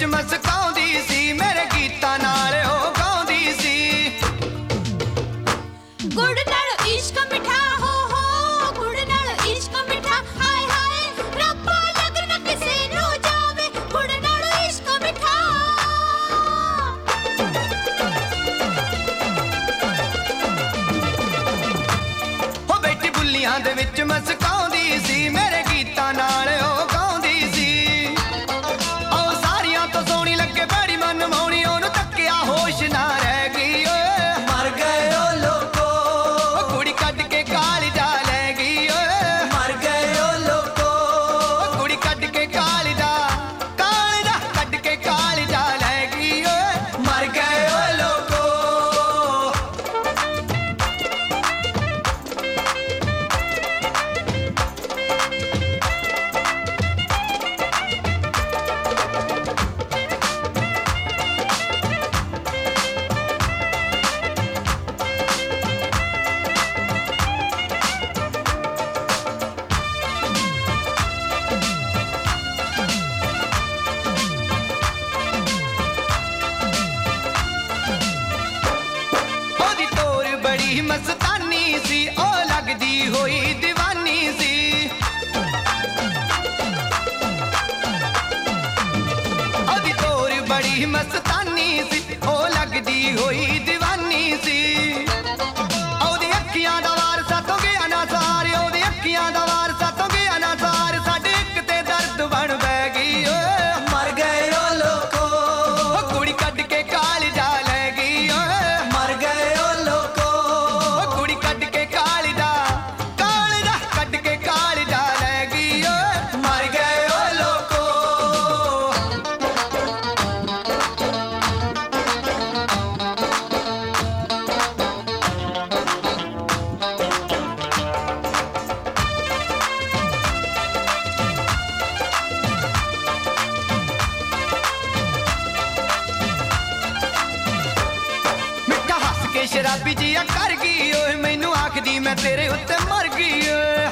ਵਿੱਚ ਮਸਕਾਉਂਦੀ ਸੀ, ਮੇਰੇ ਗੀਤਾਂ ਨਾਲ ਉਹ ਗਾਉਂਦੀ ਸੀ। ਗੁੜ ਨਾਲ ਇਸ਼ਕ ਮਿਠਾ ਹੋ ਗੁੜ ਨਾਲ ਇਸ਼ਕ ਮਿਠਾ, ਹਾਏ ਹਾਏ ਰੱਬਾ ਲੱਗ ਨਾ ਕਿਸੇ ਨੂੰ ਜਾਵੇ, ਗੁੜ ਨਾਲ ਇਸ਼ਕ ਮਿਠਾ। ਹੋ ਬੈਠੀ ਬੁੱਲੀਆਂ ਦੇ ਵਿੱਚ ਮਸਕਾਉਂਦੀ ਸੀ, ਮੇਰੇ ਗੀਤਾਂ ਨਾਲ ਉਹ ਗਾਉਂਦੀ ਸੀ। ਉਹ ਸਾਰੀਆਂ ਤੋਂ ਸੋਹਣੀ ਲੱਗੇ ਬੜੀ ਮਨ ਮਾਉਣੀ, ਉਹਨੂੰ ਤੱਕਿਆ ਹੋਸ਼ ਨਾ ਰਹਿ ਗਈ ਓਏ। ਮਰ ਗਏ ਓ ਲੋਕੋ, ਉਹ ਕੁੜੀ ਕੱਢ ਕੇ ਕਾਲਜਾ ਲੈ ਗਈ ਓਏ। ਮਰ ਗਏ ਓ ਲੋਕੋ, ਉਹ ਕੁੜੀ ਕੱਢ ਕੇ ਕਾਲਜਾ ਕੱਢ ਕੇ ਕਾਲਜਾ ਲੈ ਗਈ ਓਏ। ਮਰ ਗਏ ਓ ਲੋਕੋ। ਉਹਦੀ ਤੋਰ ਬੜੀ ਮਸਤਾਨੀ ਸੀ, ਉਹ ਲੱਗਦੀ ਹੋਈ دیਵਾਨੀ ਸੀ। ਉਹਦੀ ਤੋਰ ਬੜੀ ਮਸਤਾਨੀ ਸੀ, ਉਹ ਲੱਗਦੀ ਹੋਈ دیਵਾਨੀ ਸੀ। ਉਹਦੀ ਅੱਖੀਆਂ ਦਾ ਵਾਰ ਸਾਤੋਂ ਗਿਆ ਨਾ ਸਾਰ, ਉਹਦੀ ਅੱਖੀਆਂ ਦਾ ਵਾਰ ਸਾਤੋਂ ਗਿਆ ਨਾ ਸਾਰ, ਸਾਡੇ ਇੱਕ ਤੇ ਦਰਦ ਬਣ ਬਹਿ ਗਈ ਓਏ। ਮਰ ਗਏ ਓ ਲੋਕੋ, ਉਹ ਕੁੜੀ ਕੱਢ ਕੇ ਕਾਲਜਾ ਲੈ ਗਈ ਓਏ। ਮਰ ਗਏ ਓ ਲੋਕੋ। ਉਹ ਕੁੜੀ ਕੱਢ ਕੇ ਕਾਲਜਾ ਕੱਢ ਕੇ ਕਾਲਜਾ ਲੈ ਗਈ ਓਏ। ਮਰ ਗਏ ਓ ਲੋਕੋ। ਮਿੱਠਾ ਹੱਸ ਕੇ ਸ਼ਰਾਬੀ ਜੀਆ ਕਰ ਗਈ ਓਏ, ਮੈਨੂੰ ਆਖਦੀ ਮੈਂ ਤੇਰੇ ਉੱਤੇ ਮਰ ਗਈ ਓਏ।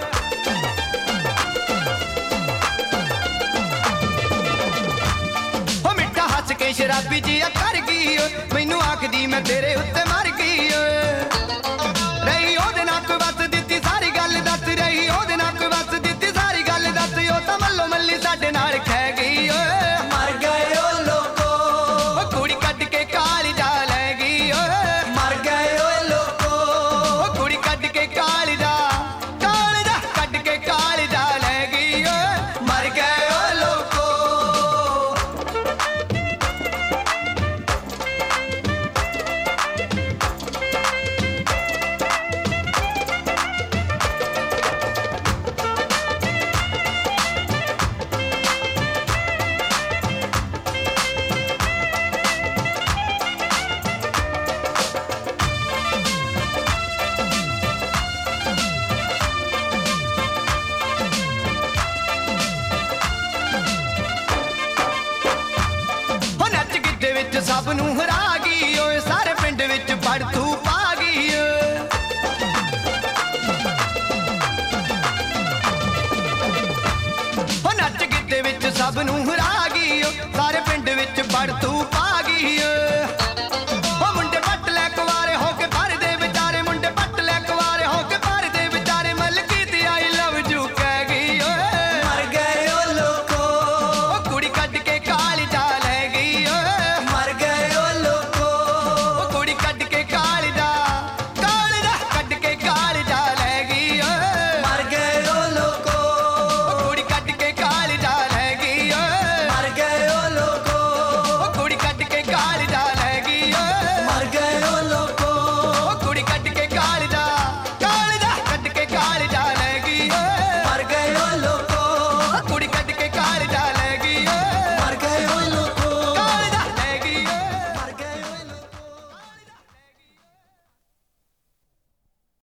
ਹੋ ਮਿੱਠਾ ਹੱਸ ਕੇ ਸ਼ਰਾਬੀ ਜੀਆ ਕਰ ਗਈ ਓਏ, ਮੈਨੂੰ ਆਖਦੀ ਮੈਂ ਤੇਰੇ ਉੱਤੇ ਮਰ ਗਈ ਓਏ। ਰਹੀ ਉਹਦੇ ਨਾਲ ਕੋਈ ਵਸ ਦਿੱਤੀ ਸਾਰੀ ਗੱਲ ਦੱਸ, ਰਹੀ ਉਹਦੇ ਨਾਲ ਕੋਈ ਵਸ ਦਿੱਤੀ ਸਾਰੀ ਗੱਲ ਦੱਸ, ਉਹ ਤਾਂ ਮੱਲੋ ਮੱਲੀ ਸਾਡੇ ਨਾਲ ਖਹਿ ਗਈ ਓਏ। ਮਰ ਗਏ ਓ ਲੋਕੋ, ਉਹ ਕੁੜੀ ਕੱਢ ਕੇ ਕਾਲਜਾ ਲੈ ਗਈ ਓਏ। ਮਰ ਗਏ ਓ ਲੋਕੋ। ਉਹ ਕੁੜੀ ਕੱਢ ਕੇ ਕਾਲਜਾ ਕੱਢ ਕੇ ਕਾਲਜਾ ਲੈ ਗਈ ਓਏ। ਮਰ ਗਏ ਓ ਲੋਕੋ। ਹੋ ਨੱਚ ਗਿੱਧੇ ਵਿੱਚ ਸਭ ਨੂੰ ਹਰਾ ਗਈ ਓਏ, ਸਾਰੇ ਪਿੰਡ ਵਿੱਚ ਪੜਤੂ ਪਾ ਗਈ ਓਏ। ਹੋ ਨੱਚ ਗਿੱਧੇ ਵਿੱਚ ਸਭ ਨੂੰ ਹਰਾ ਗਈ ਓਏ, ਸਾਰੇ ਪਿੰਡ ਵਿੱਚ ਪੜਤੂ